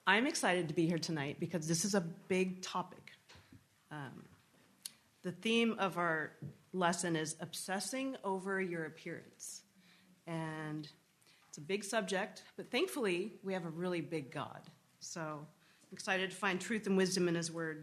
I'm excited to be here tonight because this is a big topic. The theme of our lesson is obsessing over your appearance. And it's a big subject, but thankfully we have a really big God. So I'm excited to find truth and wisdom in his word.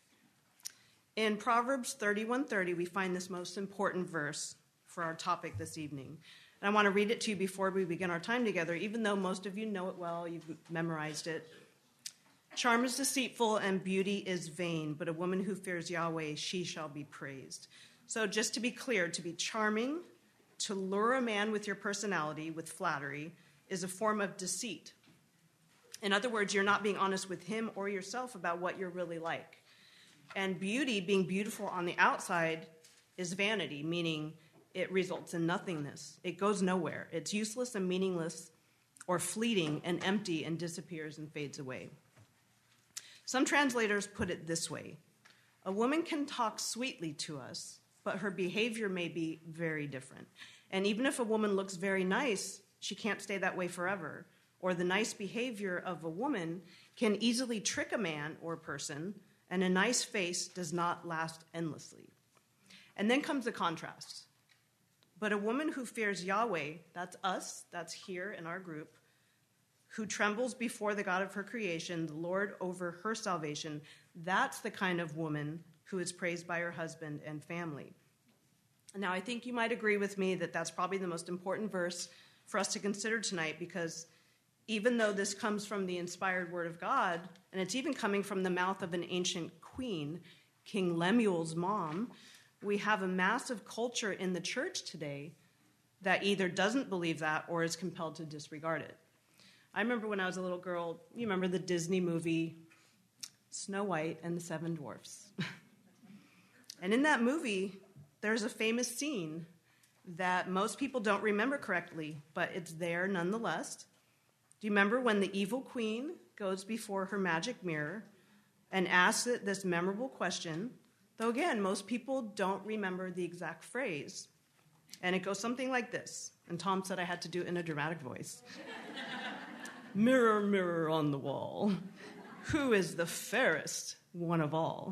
In Proverbs 31:30, we find this most important verse for our topic this evening. And I want to read it to you before we begin our time together, even though most of you know it well, you've memorized it. Charm is deceitful and beauty is vain, but a woman who fears Yahweh, she shall be praised. So just to be clear, to be charming, to lure a man with your personality, with flattery, is a form of deceit. In other words, you're not being honest with him or yourself about what you're really like. And beauty, being beautiful on the outside, is vanity, meaning it results in nothingness. It goes nowhere. It's useless and meaningless or fleeting and empty and disappears and fades away. Some translators put it this way: a woman can talk sweetly to us, but her behavior may be very different. And even if a woman looks very nice, she can't stay that way forever. Or the nice behavior of a woman can easily trick a man or a person, and a nice face does not last endlessly. And then comes the contrast. But a woman who fears Yahweh, that's us, that's here in our group, who trembles before the God of her creation, the Lord over her salvation, that's the kind of woman who is praised by her husband and family. Now, I think you might agree with me that that's probably the most important verse for us to consider tonight, because even though this comes from the inspired word of God, and it's even coming from the mouth of an ancient queen, King Lemuel's mom, we have a massive culture in the church today that either doesn't believe that or is compelled to disregard it. I remember when I was a little girl, you remember the Disney movie Snow White and the Seven Dwarfs. And in that movie, there's a famous scene that most people don't remember correctly, but it's there nonetheless. Do you remember when the evil queen goes before her magic mirror and asks it this memorable question? Though again, most people don't remember the exact phrase. And it goes something like this. And Tom said I had to do it in a dramatic voice. Mirror, mirror on the wall, who is the fairest one of all?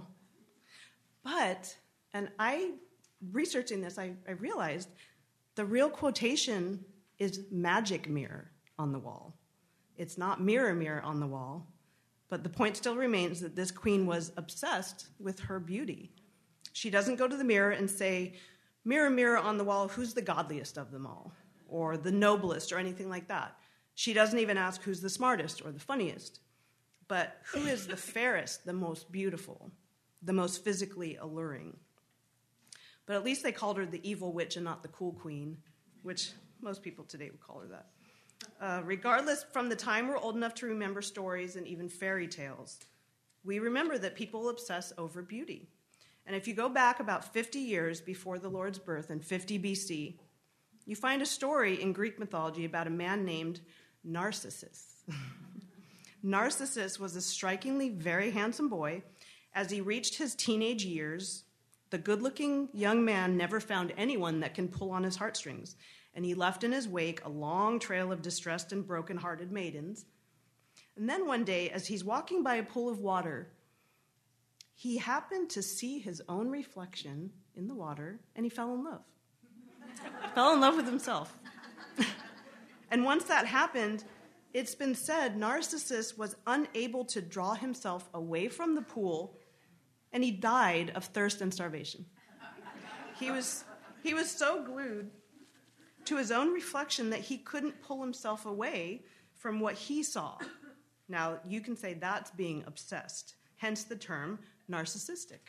But, and researching this, I realized the real quotation is magic mirror on the wall. It's not mirror, mirror on the wall, but the point still remains that this queen was obsessed with her beauty. She doesn't go to the mirror and say, mirror, mirror on the wall, who's the godliest of them all, or the noblest, or anything like that. She doesn't even ask who's the smartest or the funniest, but who is the fairest, the most beautiful, the most physically alluring. But at least they called her the evil witch and not the cool queen, which most people today would call her that. Regardless, from the time we're old enough to remember stories and even fairy tales, we remember that people obsess over beauty. And if you go back about 50 years before the Lord's birth in 50 BC, you find a story in Greek mythology about a man named Narcissus. Narcissus was a strikingly very handsome boy. As he reached his teenage years, the good-looking young man never found anyone that can pull on his heartstrings, and he left in his wake a long trail of distressed and broken-hearted maidens. And then one day, as he's walking by a pool of water, he happened to see his own reflection in the water, and he fell in love. Fell in love with himself. And once that happened, it's been said Narcissus was unable to draw himself away from the pool, and he died of thirst and starvation. He was so glued to his own reflection that he couldn't pull himself away from what he saw. Now, you can say that's being obsessed, hence the term narcissistic.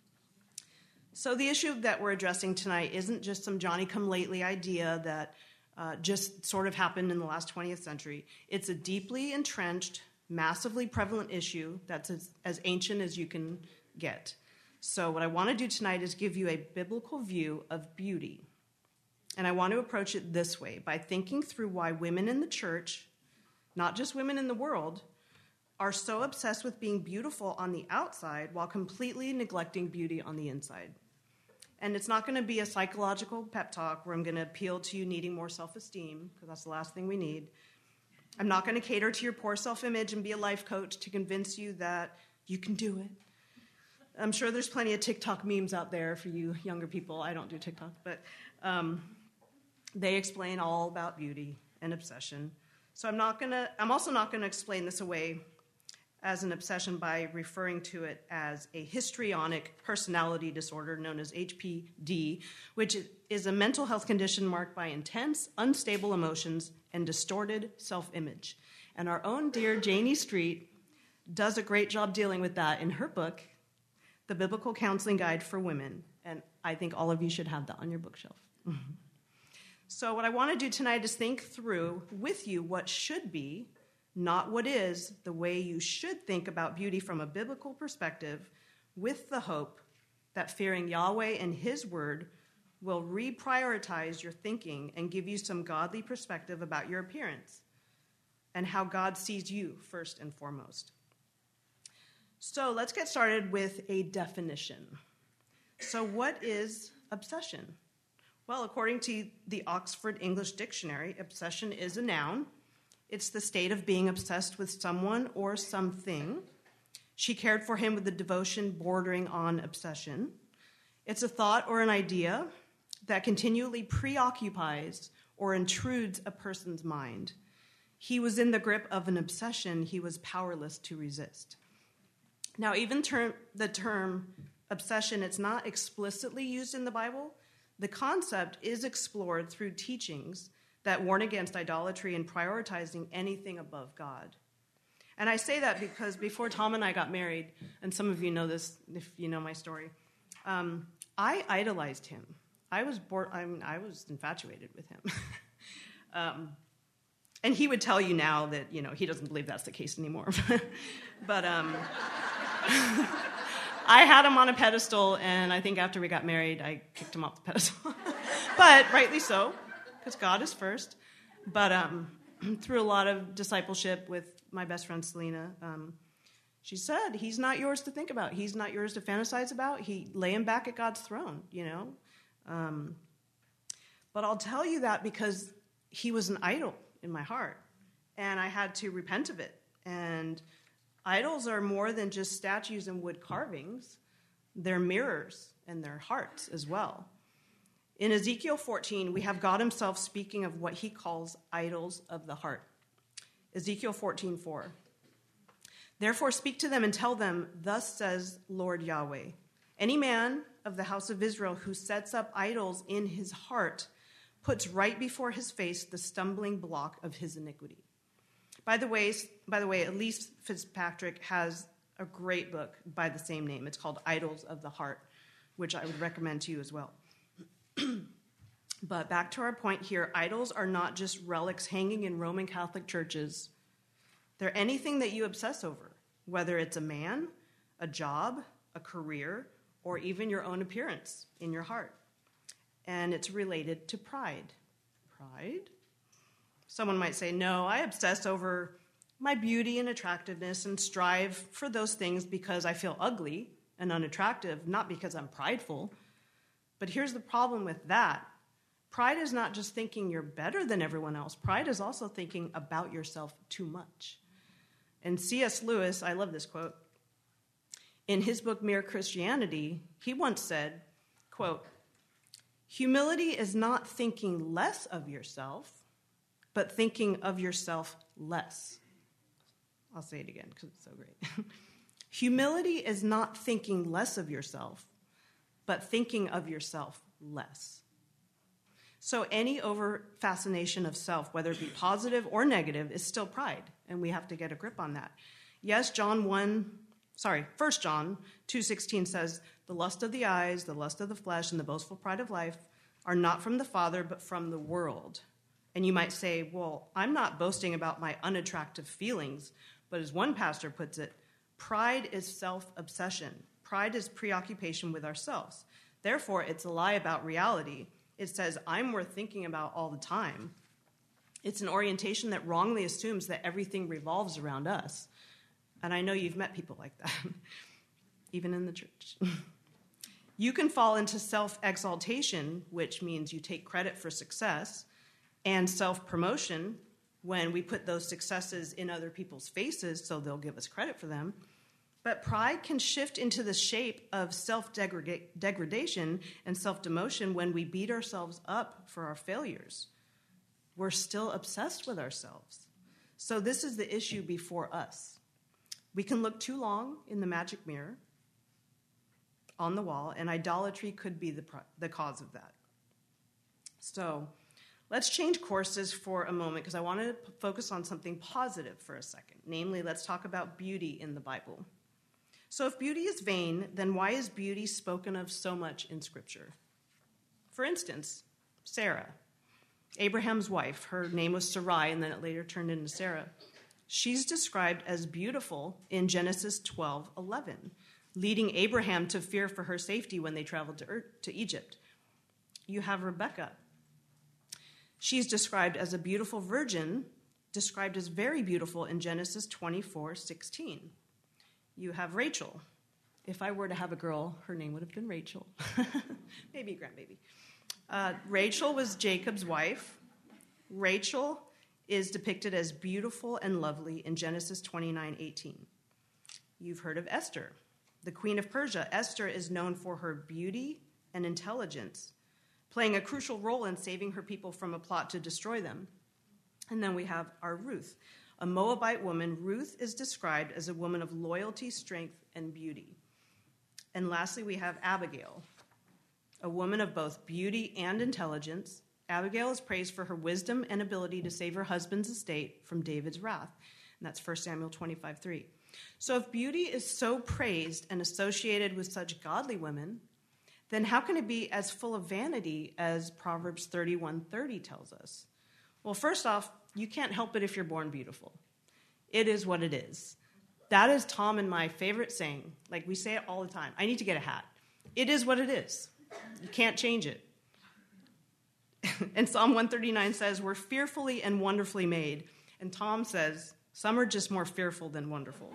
So the issue that we're addressing tonight isn't just some Johnny-come-lately idea that just sort of happened in the last 20th century. It's a deeply entrenched, massively prevalent issue that's as ancient as you can get. So what I want to do tonight is give you a biblical view of beauty. And I want to approach it this way, by thinking through why women in the church, not just women in the world, are so obsessed with being beautiful on the outside while completely neglecting beauty on the inside. And it's not going to be a psychological pep talk where I'm going to appeal to you needing more self-esteem, because that's the last thing we need. I'm not going to cater to your poor self-image and be a life coach to convince you that you can do it. I'm sure there's plenty of TikTok memes out there for you younger people. I don't do TikTok, but they explain all about beauty and obsession. So I'm also not going to explain this away as an obsession by referring to it as a histrionic personality disorder known as HPD, which is a mental health condition marked by intense, unstable emotions and distorted self-image. And our own dear Janie Street does a great job dealing with that in her book, The Biblical Counseling Guide for Women. And I think all of you should have that on your bookshelf. So what I want to do tonight is think through with you what should be, not what is, the way you should think about beauty from a biblical perspective, with the hope that fearing Yahweh and his word will reprioritize your thinking and give you some godly perspective about your appearance and how God sees you first and foremost. So let's get started with a definition. So what is obsession? Well, according to the Oxford English Dictionary, obsession is a noun. It's the state of being obsessed with someone or something. She cared for him with a devotion bordering on obsession. It's a thought or an idea that continually preoccupies or intrudes a person's mind. He was in the grip of an obsession he was powerless to resist. Now, even the term obsession, it's not explicitly used in the Bible. The concept is explored through teachings that warn against idolatry and prioritizing anything above God. And I say that because before Tom and I got married, and some of you know this if you know my story, I idolized him. I was infatuated with him. And he would tell you now that, he doesn't believe that's the case anymore. But I had him on a pedestal, and I think after we got married, I kicked him off the pedestal. But rightly so, because God is first. But through a lot of discipleship with my best friend Selena, she said, he's not yours to think about. He's not yours to fantasize about. Lay him back at God's throne, But I'll tell you that because he was an idol in my heart, and I had to repent of it. And idols are more than just statues and wood carvings. They're mirrors, and they're hearts as well. In Ezekiel 14, we have God himself speaking of what he calls idols of the heart. Ezekiel 14:4. Therefore speak to them and tell them, thus says Lord Yahweh, any man of the house of Israel who sets up idols in his heart puts right before his face the stumbling block of his iniquity. By the way, Elise Fitzpatrick has a great book by the same name. It's called Idols of the Heart, which I would recommend to you as well. But back to our point here, idols are not just relics hanging in Roman Catholic churches. They're anything that you obsess over, whether it's a man, a job, a career, or even your own appearance in your heart. And it's related to pride. Pride? Someone might say, no, I obsess over my beauty and attractiveness and strive for those things because I feel ugly and unattractive, not because I'm prideful. But here's the problem with that. Pride is not just thinking you're better than everyone else. Pride is also thinking about yourself too much. And C.S. Lewis, I love this quote, in his book, Mere Christianity, he once said, quote, humility is not thinking less of yourself, but thinking of yourself less. I'll say it again because it's so great. Humility is not thinking less of yourself, but thinking of yourself less. So any over-fascination of self, whether it be positive or negative, is still pride, and we have to get a grip on that. Yes, 1 John 2:16 says, the lust of the eyes, the lust of the flesh, and the boastful pride of life are not from the Father, but from the world. And you might say, well, I'm not boasting about my unattractive feelings, but as one pastor puts it, pride is self-obsession. Pride is preoccupation with ourselves. Therefore, it's a lie about reality. It says, I'm worth thinking about all the time. It's an orientation that wrongly assumes that everything revolves around us. And I know you've met people like that, even in the church. You can fall into self-exaltation, which means you take credit for success, and self-promotion, when we put those successes in other people's faces so they'll give us credit for them. But pride can shift into the shape of self-degradation and self-demotion when we beat ourselves up for our failures. We're still obsessed with ourselves. So this is the issue before us. We can look too long in the magic mirror on the wall, and idolatry could be the cause of that. So let's change courses for a moment because I want to focus on something positive for a second. Namely, let's talk about beauty in the Bible. So if beauty is vain, then why is beauty spoken of so much in Scripture? For instance, Sarah, Abraham's wife. Her name was Sarai, and then it later turned into Sarah. She's described as beautiful in Genesis 12:11, leading Abraham to fear for her safety when they traveled to Egypt. You have Rebecca. She's described as a beautiful virgin, described as very beautiful in Genesis 24:16. You have Rachel. If I were to have a girl, her name would have been Rachel. Maybe a grandbaby. Rachel was Jacob's wife. Rachel is depicted as beautiful and lovely in Genesis 29:18. You've heard of Esther, the queen of Persia. Esther is known for her beauty and intelligence, playing a crucial role in saving her people from a plot to destroy them. And then we have our Ruth, a Moabite woman. Ruth is described as a woman of loyalty, strength, and beauty. And lastly, we have Abigail, a woman of both beauty and intelligence. Abigail is praised for her wisdom and ability to save her husband's estate from David's wrath. And that's 1 Samuel 25:3. So if beauty is so praised and associated with such godly women, then how can it be as full of vanity as Proverbs 31:30 tells us? Well, first off, you can't help it if you're born beautiful. It is what it is. That is Tom and my favorite saying. Like, we say it all the time. I need to get a hat. It is what it is. You can't change it. And Psalm 139 says, we're fearfully and wonderfully made. And Tom says, some are just more fearful than wonderful.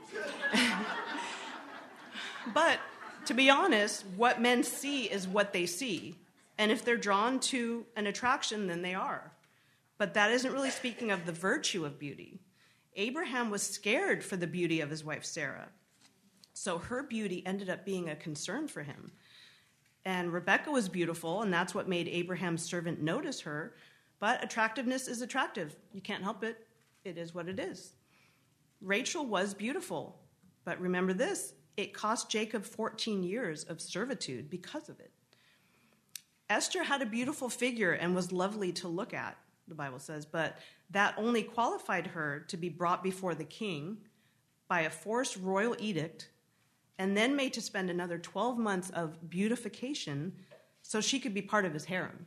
But to be honest, what men see is what they see. And if they're drawn to an attraction, then they are. But that isn't really speaking of the virtue of beauty. Abraham was scared for the beauty of his wife Sarah. So her beauty ended up being a concern for him. And Rebecca was beautiful, and that's what made Abraham's servant notice her. But attractiveness is attractive. You can't help it. It is what it is. Rachel was beautiful. But remember this, it cost Jacob 14 years of servitude because of it. Esther had a beautiful figure and was lovely to look at, the Bible says, but that only qualified her to be brought before the king by a forced royal edict and then made to spend another 12 months of beautification so she could be part of his harem.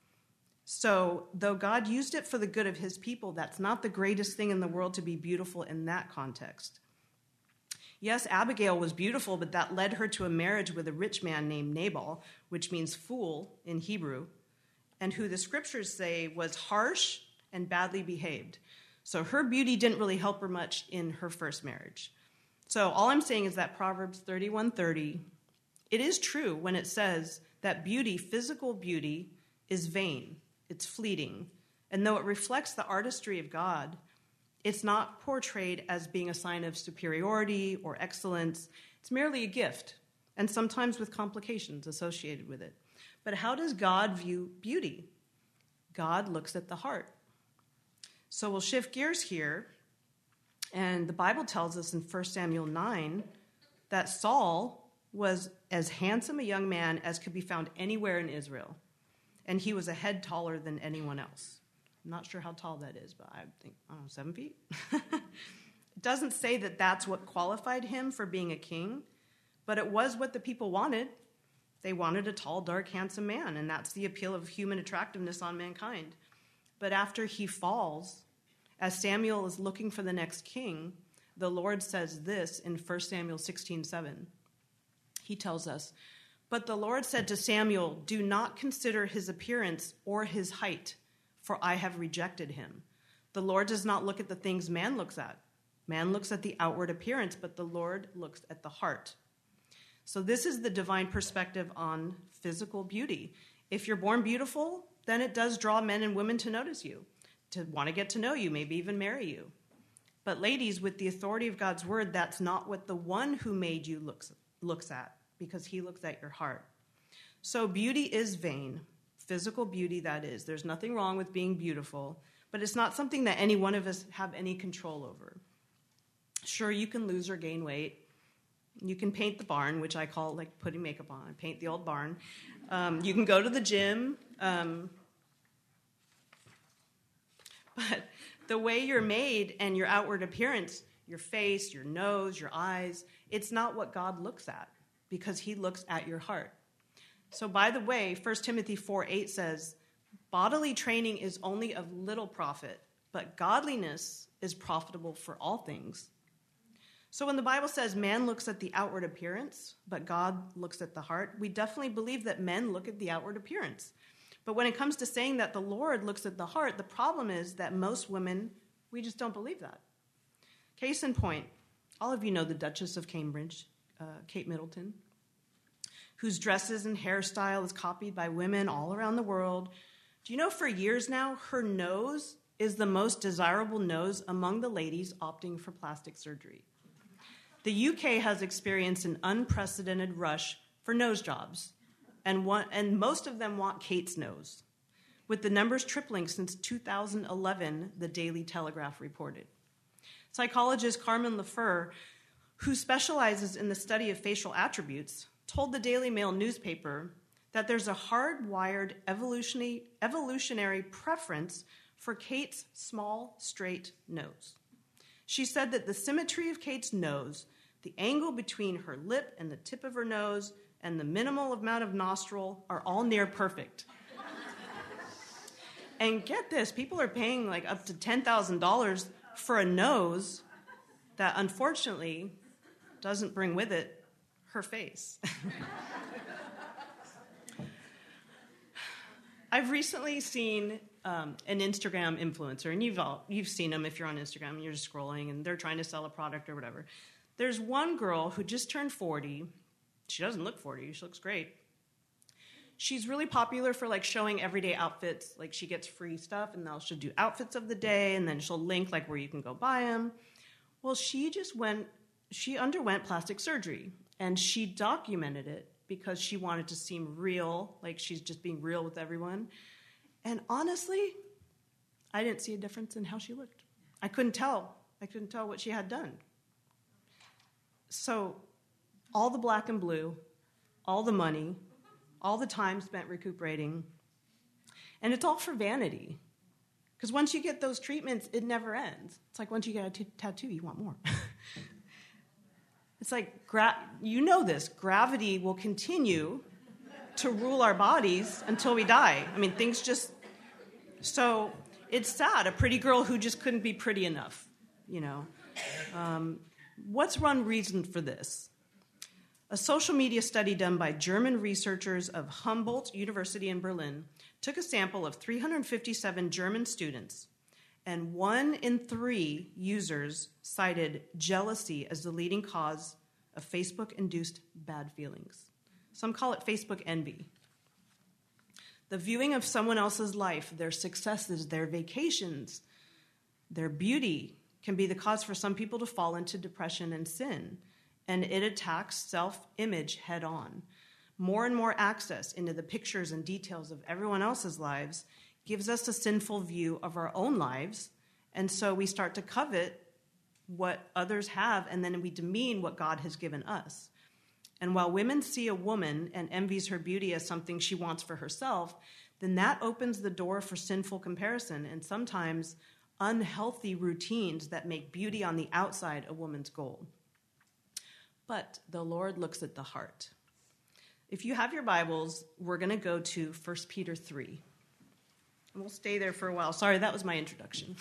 So, though God used it for the good of his people, that's not the greatest thing in the world to be beautiful in that context. Yes, Abigail was beautiful, but that led her to a marriage with a rich man named Nabal, which means fool in Hebrew, and who the scriptures say was harsh and badly behaved. So her beauty didn't really help her much in her first marriage. So all I'm saying is that Proverbs 31:30, it is true when it says that beauty, physical beauty, is vain. It's fleeting. And though it reflects the artistry of God, it's not portrayed as being a sign of superiority or excellence. It's merely a gift, and sometimes with complications associated with it. But how does God view beauty? God looks at the heart. So we'll shift gears here. And the Bible tells us in 1 Samuel 9 that Saul was as handsome a young man as could be found anywhere in Israel. And he was a head taller than anyone else. I'm not sure how tall that is, but I think, 7 feet? It doesn't say that that's what qualified him for being a king, but it was what the people wanted. They wanted a tall, dark, handsome man, and that's the appeal of human attractiveness on mankind. But after he falls, as Samuel is looking for the next king, the Lord says this in 1 Samuel 16:7. He tells us, "But the Lord said to Samuel, 'Do not consider his appearance or his height, for I have rejected him.' The Lord does not look at the things man looks at. Man looks at the outward appearance, but the Lord looks at the heart." So this is the divine perspective on physical beauty. If you're born beautiful, then it does draw men and women to notice you. to want to get to know you, maybe even marry you. But ladies, with the authority of God's word, that's not what the one who made you looks at, because he looks at your heart. So beauty is vain, physical beauty, that is. There's nothing wrong with being beautiful, but it's not something that any one of us have any control over. Sure, you can lose or gain weight. You can paint the barn, which I call like putting makeup on. Paint the old barn. You can go to the gym. But the way you're made and your outward appearance, your face, your nose, your eyes, it's not what God looks at, because he looks at your heart. So by the way, 1 Timothy 4:8 says, bodily training is only of little profit, but godliness is profitable for all things. So when the Bible says man looks at the outward appearance, but God looks at the heart, we definitely believe that men look at the outward appearance. But when it comes to saying that the Lord looks at the heart, the problem is that most women, we just don't believe that. Case in point, all of you know the Duchess of Cambridge, Kate Middleton, whose dresses and hairstyle is copied by women all around the world. Do you know for years now, her nose is the most desirable nose among the ladies opting for plastic surgery? The UK has experienced an unprecedented rush for nose jobs, and most of them want Kate's nose, with the numbers tripling since 2011, the Daily Telegraph reported. Psychologist Carmen Lefeur, who specializes in the study of facial attributes, told the Daily Mail newspaper that there's a hardwired evolutionary preference for Kate's small, straight nose. She said that the symmetry of Kate's nose, the angle between her lip and the tip of her nose, and the minimal amount of nostril are all near perfect. And get this, people are paying like up to $10,000 for a nose that unfortunately doesn't bring with it her face. I've recently seen an Instagram influencer, and you've seen them if you're on Instagram and you're just scrolling and they're trying to sell a product or whatever. There's one girl who just turned 40. She doesn't look 40. She looks great. She's really popular for like showing everyday outfits. Like she gets free stuff, and then she'll do outfits of the day, and then she'll link like where you can go buy them. Well, she underwent plastic surgery, and she documented it because she wanted to seem real, like she's just being real with everyone. And honestly, I didn't see a difference in how she looked. I couldn't tell what she had done. So all the black and blue, all the money, all the time spent recuperating, and it's all for vanity. Because once you get those treatments, it never ends. It's like once you get a tattoo, you want more. It's like, you know this, gravity will continue to rule our bodies until we die. I mean, things just, so it's sad, a pretty girl who just couldn't be pretty enough, you know. What's one reason for this? A social media study done by German researchers of Humboldt University in Berlin took a sample of 357 German students, and 1 in 3 users cited jealousy as the leading cause of Facebook-induced bad feelings. Some call it Facebook envy. The viewing of someone else's life, their successes, their vacations, their beauty can be the cause for some people to fall into depression and sin, and it attacks self-image head-on. More and more access into the pictures and details of everyone else's lives gives us a sinful view of our own lives, and so we start to covet what others have, and then we demean what God has given us. And while women see a woman and envies her beauty as something she wants for herself, then that opens the door for sinful comparison and sometimes unhealthy routines that make beauty on the outside a woman's goal. But the Lord looks at the heart. If you have your Bibles, we're going to go to 1 Peter 3. And we'll stay there for a while. Sorry, that was my introduction.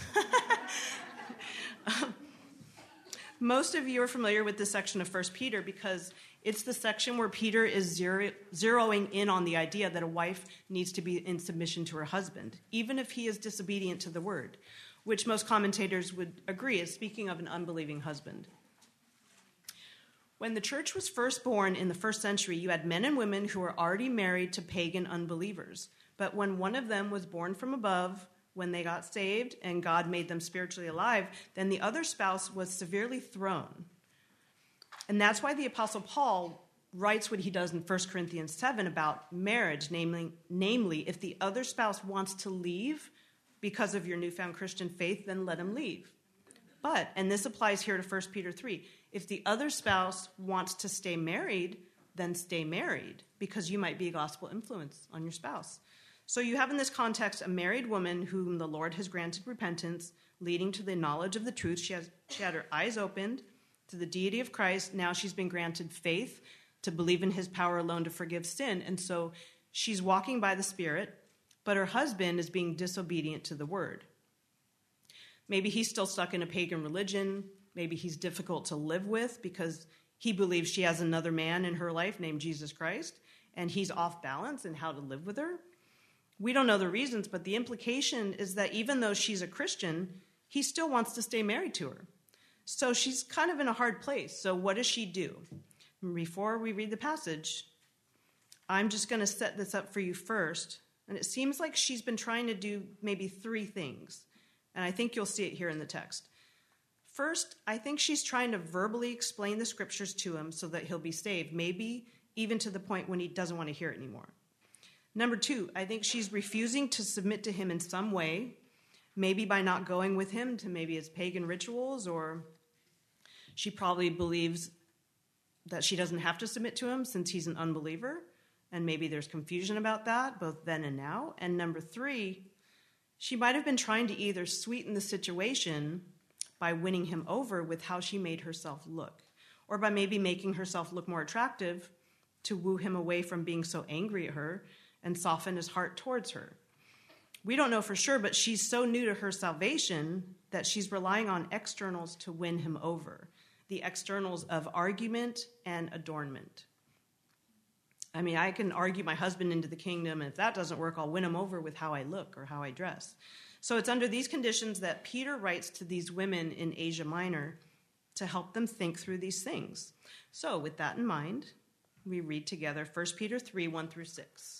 Most of you are familiar with this section of 1 Peter because it's the section where Peter is zeroing in on the idea that a wife needs to be in submission to her husband, even if he is disobedient to the word, which most commentators would agree is speaking of an unbelieving husband. When the church was first born in the first century, you had men and women who were already married to pagan unbelievers. But when one of them was born from above, when they got saved and God made them spiritually alive, then the other spouse was severely thrown. And that's why the Apostle Paul writes what he does in 1 Corinthians 7 about marriage, namely, if the other spouse wants to leave because of your newfound Christian faith, then let him leave. But, and this applies here to 1 Peter 3, if the other spouse wants to stay married, then stay married, because you might be a gospel influence on your spouse. So you have in this context a married woman whom the Lord has granted repentance, leading to the knowledge of the truth. She had her eyes opened to the deity of Christ. Now she's been granted faith to believe in his power alone to forgive sin. And so she's walking by the Spirit, but her husband is being disobedient to the word. Maybe he's still stuck in a pagan religion. Maybe he's difficult to live with because he believes she has another man in her life named Jesus Christ, and he's off balance in how to live with her. We don't know the reasons, but the implication is that even though she's a Christian, he still wants to stay married to her. So she's kind of in a hard place. So what does she do? Before we read the passage, I'm just going to set this up for you first. And it seems like she's been trying to do maybe three things. And I think you'll see it here in the text. First, I think she's trying to verbally explain the scriptures to him so that he'll be saved, maybe even to the point when he doesn't want to hear it anymore. Number two, I think she's refusing to submit to him in some way, maybe by not going with him to maybe his pagan rituals, or she probably believes that she doesn't have to submit to him since he's an unbeliever, and maybe there's confusion about that, both then and now. And number three, she might have been trying to either sweeten the situation by winning him over with how she made herself look, or by maybe making herself look more attractive to woo him away from being so angry at her and soften his heart towards her. We don't know for sure, but she's so new to her salvation that she's relying on externals to win him over, the externals of argument and adornment. I mean, I can argue my husband into the kingdom, and if that doesn't work, I'll win him over with how I look or how I dress. So it's under these conditions that Peter writes to these women in Asia Minor to help them think through these things. So with that in mind, we read together 1 Peter 3, 1 through 6.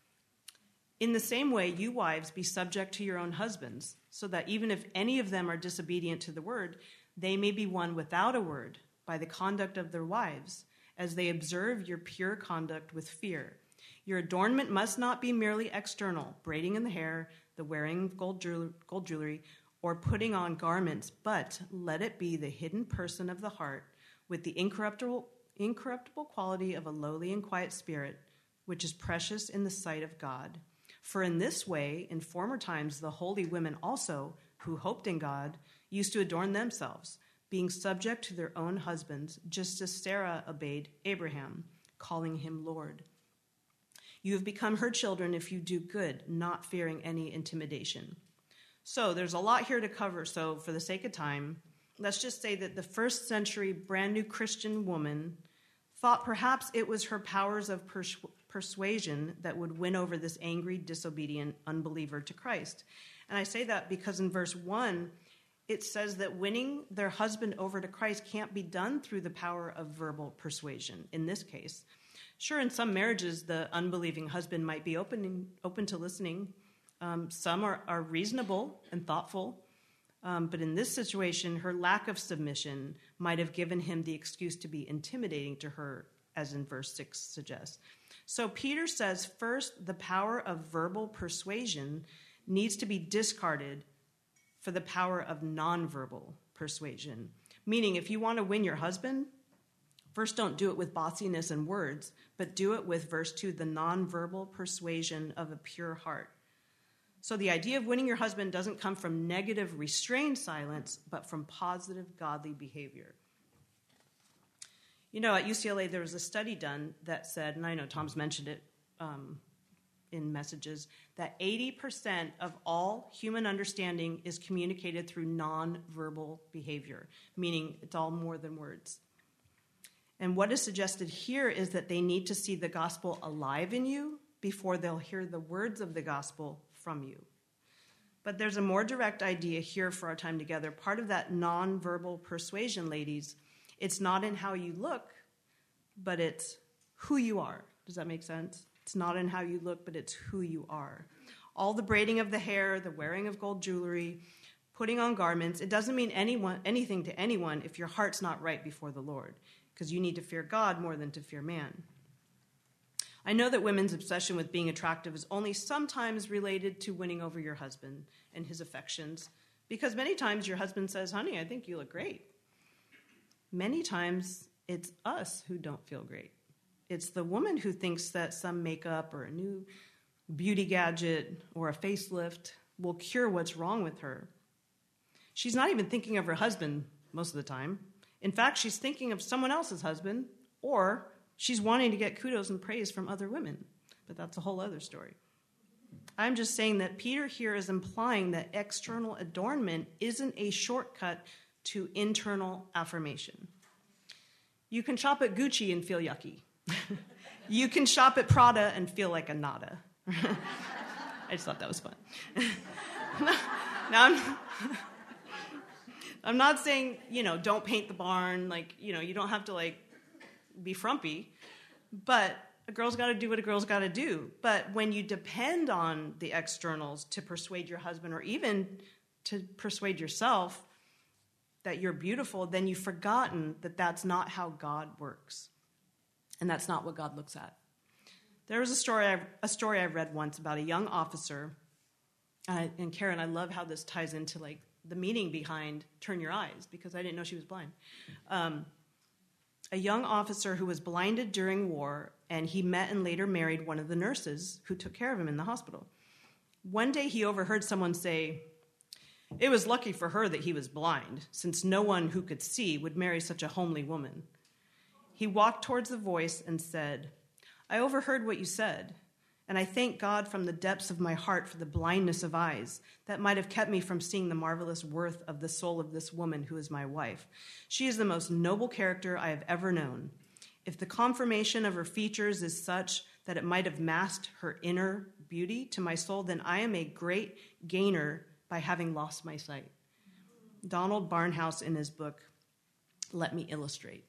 In the same way, you wives, be subject to your own husbands, so that even if any of them are disobedient to the word, they may be won without a word by the conduct of their wives, as they observe your pure conduct with fear. Your adornment must not be merely external, braiding in the hair, the wearing of gold jewelry, or putting on garments, but let it be the hidden person of the heart, with the incorruptible quality of a lowly and quiet spirit, which is precious in the sight of God. For in this way, in former times, the holy women also, who hoped in God, used to adorn themselves, being subject to their own husbands, just as Sarah obeyed Abraham, calling him Lord. You have become her children if you do good, not fearing any intimidation. So there's a lot here to cover, so for the sake of time, let's just say that the first century brand new Christian woman thought perhaps it was her powers of persuasion that would win over this angry, disobedient unbeliever to Christ. And I say that because in verse 1, it says that winning their husband over to Christ can't be done through the power of verbal persuasion, in this case. Sure, in some marriages, the unbelieving husband might be open to listening. Some are reasonable and thoughtful. But in this situation, her lack of submission might have given him the excuse to be intimidating to her, as in verse 6 suggests. So Peter says, first, the power of verbal persuasion needs to be discarded for the power of nonverbal persuasion. Meaning, if you want to win your husband, first don't do it with bossiness and words, but do it with, verse 2, the nonverbal persuasion of a pure heart. So the idea of winning your husband doesn't come from negative, restrained silence, but from positive, godly behavior. You know, at UCLA, there was a study done that said, and I know Tom's mentioned it in messages, that 80% of all human understanding is communicated through nonverbal behavior, meaning it's all more than words. And what is suggested here is that they need to see the gospel alive in you before they'll hear the words of the gospel from you. But there's a more direct idea here for our time together. Part of that nonverbal persuasion, ladies, it's not in how you look, but it's who you are. Does that make sense? It's not in how you look, but it's who you are. All the braiding of the hair, the wearing of gold jewelry, putting on garments, it doesn't mean anything to anyone if your heart's not right before the Lord, because you need to fear God more than to fear man. I know that women's obsession with being attractive is only sometimes related to winning over your husband and his affections, because many times your husband says, honey, I think you look great. Many times it's us who don't feel great. It's the woman who thinks that some makeup or a new beauty gadget or a facelift will cure what's wrong with her. She's not even thinking of her husband most of the time. In fact, she's thinking of someone else's husband, or she's wanting to get kudos and praise from other women. But that's a whole other story. I'm just saying that Peter here is implying that external adornment isn't a shortcut to internal affirmation. You can shop at Gucci and feel yucky. You can shop at Prada and feel like a nada. I just thought that was fun. Now, I'm not saying, don't paint the barn. You don't have to, be frumpy. But a girl's got to do what a girl's got to do. But when you depend on the externals to persuade your husband or even to persuade yourself that you're beautiful, then you've forgotten that that's not how God works. And that's not what God looks at. There was a story I read once about a young officer. And Karen, I love how this ties into the meaning behind turn your eyes, because I didn't know she was blind. A young officer who was blinded during war, and he met and later married one of the nurses who took care of him in the hospital. One day he overheard someone say, "It was lucky for her that he was blind, since no one who could see would marry such a homely woman." He walked towards the voice and said, "I overheard what you said, and I thank God from the depths of my heart for the blindness of eyes that might have kept me from seeing the marvelous worth of the soul of this woman who is my wife. She is the most noble character I have ever known. If the conformation of her features is such that it might have masked her inner beauty to my soul, then I am a great gainer by having lost my sight." Donald Barnhouse, in his book, Let Me Illustrate.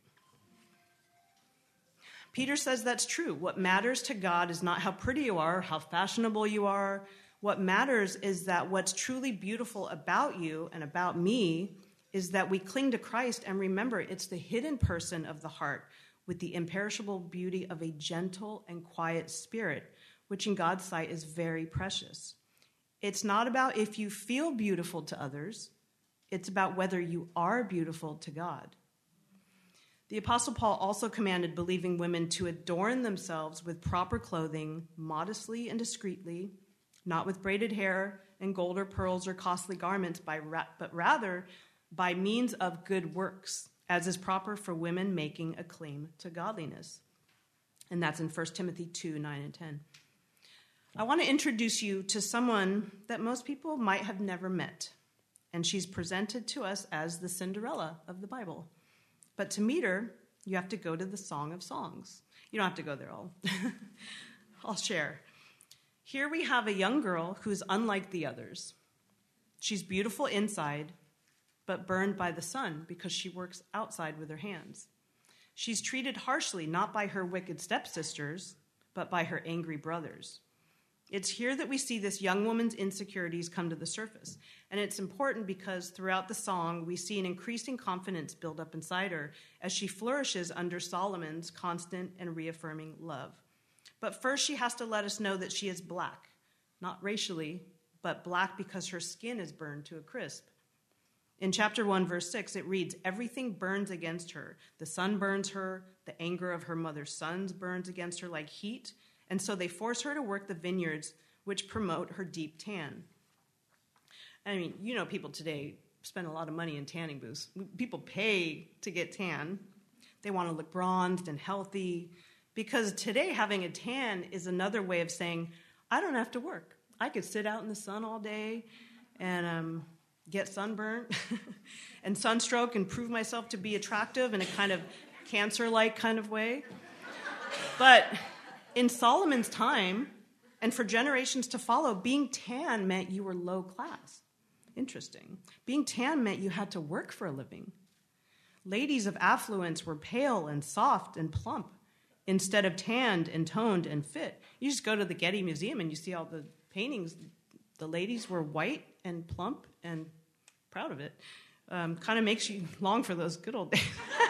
Peter says that's true. What matters to God is not how pretty you are, how fashionable you are. What matters is that what's truly beautiful about you and about me is that we cling to Christ and remember it's the hidden person of the heart with the imperishable beauty of a gentle and quiet spirit, which in God's sight is very precious. It's not about if you feel beautiful to others. It's about whether you are beautiful to God. The Apostle Paul also commanded believing women to adorn themselves with proper clothing, modestly and discreetly, not with braided hair and gold or pearls or costly garments, but rather by means of good works, as is proper for women making a claim to godliness. And that's in 1 Timothy 2, 9 and 10. I want to introduce you to someone that most people might have never met, and she's presented to us as the Cinderella of the Bible. But to meet her, you have to go to the Song of Songs. You don't have to go there all. I'll share. Here we have a young girl who's unlike the others. She's beautiful inside, but burned by the sun because she works outside with her hands. She's treated harshly, not by her wicked stepsisters, but by her angry brothers. It's here that we see this young woman's insecurities come to the surface. And it's important because throughout the song, we see an increasing confidence build up inside her as she flourishes under Solomon's constant and reaffirming love. But first, she has to let us know that she is black, not racially, but black because her skin is burned to a crisp. In chapter 1, verse 6, it reads, "Everything burns against her. The sun burns her. The anger of her mother's sons burns against her like heat. And so they force her to work the vineyards, which promote her deep tan." I mean, people today spend a lot of money in tanning booths. People pay to get tan. They want to look bronzed and healthy. Because today having a tan is another way of saying, I don't have to work. I could sit out in the sun all day and get sunburnt and sunstroke and prove myself to be attractive in a kind of cancer-like kind of way. But in Solomon's time, and for generations to follow, being tan meant you were low class. Interesting. Being tan meant you had to work for a living. Ladies of affluence were pale and soft and plump instead of tanned and toned and fit. You just go to the Getty Museum and you see all the paintings the ladies were white and plump and proud of it. Kind of makes you long for those good old days.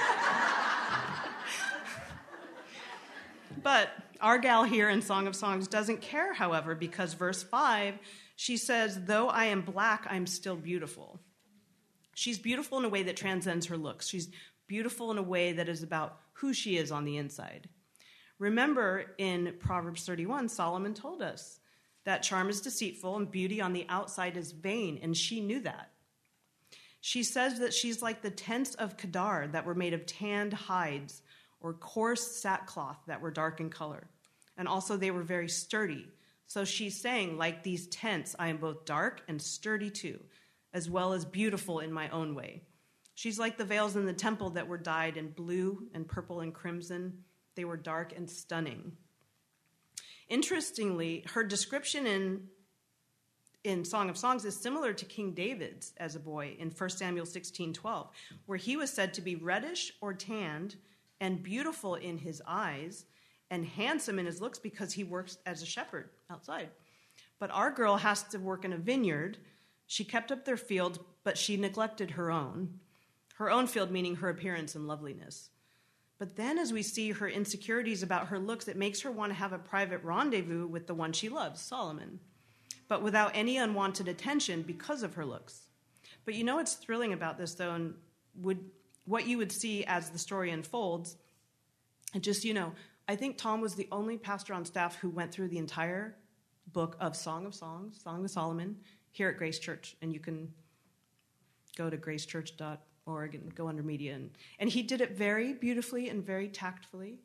But our gal here in Song of Songs doesn't care, however, because verse 5, she says, though I am black, I'm still beautiful. She's beautiful in a way that transcends her looks. She's beautiful in a way that is about who she is on the inside. Remember, in Proverbs 31, Solomon told us that charm is deceitful and beauty on the outside is vain, and she knew that. She says that she's like the tents of Kedar that were made of tanned hides or coarse sackcloth that were dark in color. And also they were very sturdy. So she's saying, like these tents, I am both dark and sturdy too, as well as beautiful in my own way. She's like the veils in the temple that were dyed in blue and purple and crimson. They were dark and stunning. Interestingly, her description in Song of Songs is similar to King David's as a boy in 1 Samuel 16:12, where he was said to be reddish or tanned and beautiful in his eyes and handsome in his looks because he works as a shepherd outside. But our girl has to work in a vineyard. She kept up their field, but she neglected her own. Her own field meaning her appearance and loveliness. But then as we see her insecurities about her looks, it makes her want to have a private rendezvous with the one she loves, Solomon, but without any unwanted attention because of her looks. But you know what's thrilling about this, though, and what you would see as the story unfolds, and just, I think Tom was the only pastor on staff who went through the entire book of Song of Songs, Song of Solomon, here at Grace Church. And you can go to gracechurch.org and go under media. And he did it very beautifully and very tactfully.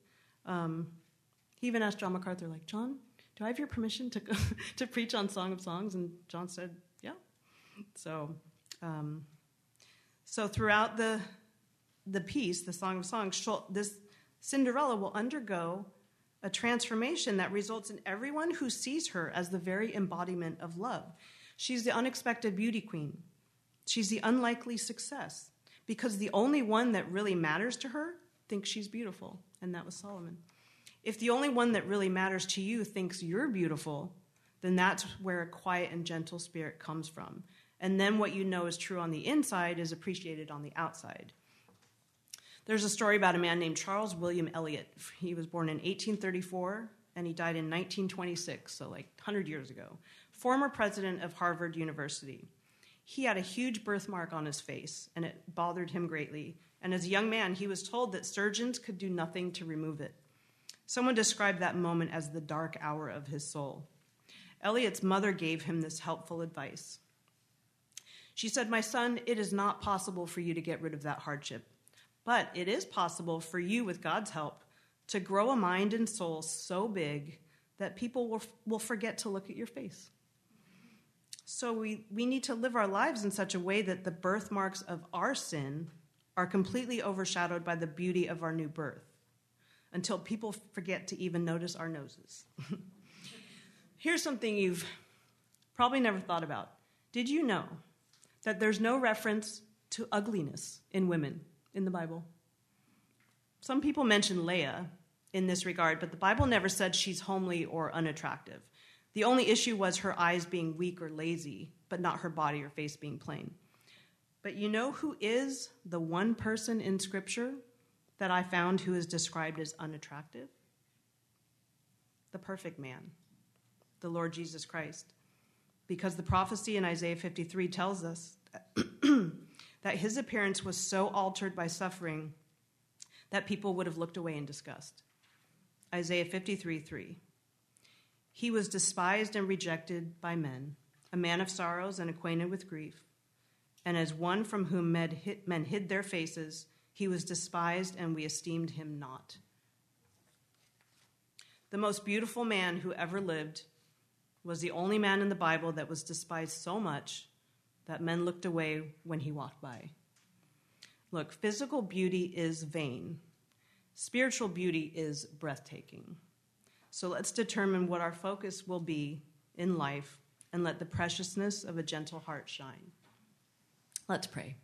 He even asked John MacArthur, John, do I have your permission to preach on Song of Songs? And John said, yeah. So throughout the piece, the Song of Songs, this Cinderella will undergo a transformation that results in everyone who sees her as the very embodiment of love. She's the unexpected beauty queen. She's the unlikely success because the only one that really matters to her thinks she's beautiful, and that was Solomon. If the only one that really matters to you thinks you're beautiful, then that's where a quiet and gentle spirit comes from. And then what you know is true on the inside is appreciated on the outside. There's a story about a man named Charles William Eliot. He was born in 1834, and he died in 1926, so 100 years ago. Former president of Harvard University. He had a huge birthmark on his face, and it bothered him greatly. And as a young man, he was told that surgeons could do nothing to remove it. Someone described that moment as the dark hour of his soul. Eliot's mother gave him this helpful advice. She said, "My son, it is not possible for you to get rid of that hardship. But it is possible for you, with God's help, to grow a mind and soul so big that people will forget to look at your face." So we need to live our lives in such a way that the birthmarks of our sin are completely overshadowed by the beauty of our new birth, until people forget to even notice our noses. Here's something you've probably never thought about. Did you know that there's no reference to ugliness in women in the Bible? Some people mention Leah in this regard, but the Bible never said she's homely or unattractive. The only issue was her eyes being weak or lazy, but not her body or face being plain. But you know who is the one person in Scripture that I found who is described as unattractive? The perfect man, the Lord Jesus Christ. Because the prophecy in Isaiah 53 tells us that his appearance was so altered by suffering that people would have looked away in disgust. Isaiah 53:3. He was despised and rejected by men, a man of sorrows and acquainted with grief. And as one from whom men hid their faces, he was despised and we esteemed him not. The most beautiful man who ever lived was the only man in the Bible that was despised so much that men looked away when he walked by. Look, physical beauty is vain. Spiritual beauty is breathtaking. So let's determine what our focus will be in life and let the preciousness of a gentle heart shine. Let's pray.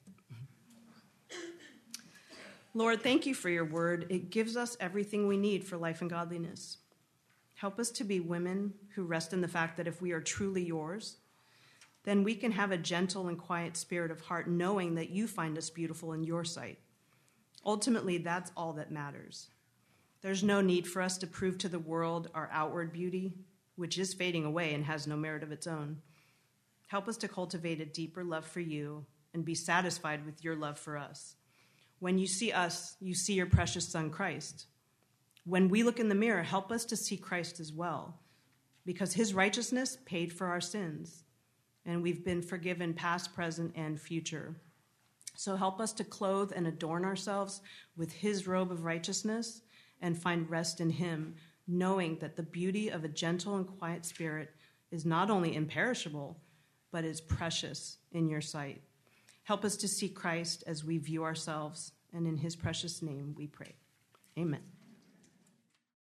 Lord, thank you for your word. It gives us everything we need for life and godliness. Help us to be women who rest in the fact that if we are truly yours, then we can have a gentle and quiet spirit of heart, knowing that you find us beautiful in your sight. Ultimately, that's all that matters. There's no need for us to prove to the world our outward beauty, which is fading away and has no merit of its own. Help us to cultivate a deeper love for you and be satisfied with your love for us. When you see us, you see your precious Son, Christ. When we look in the mirror, help us to see Christ as well, because his righteousness paid for our sins, and we've been forgiven past, present, and future. So help us to clothe and adorn ourselves with his robe of righteousness and find rest in him, knowing that the beauty of a gentle and quiet spirit is not only imperishable, but is precious in your sight. Help us to see Christ as we view ourselves, and in his precious name we pray. Amen.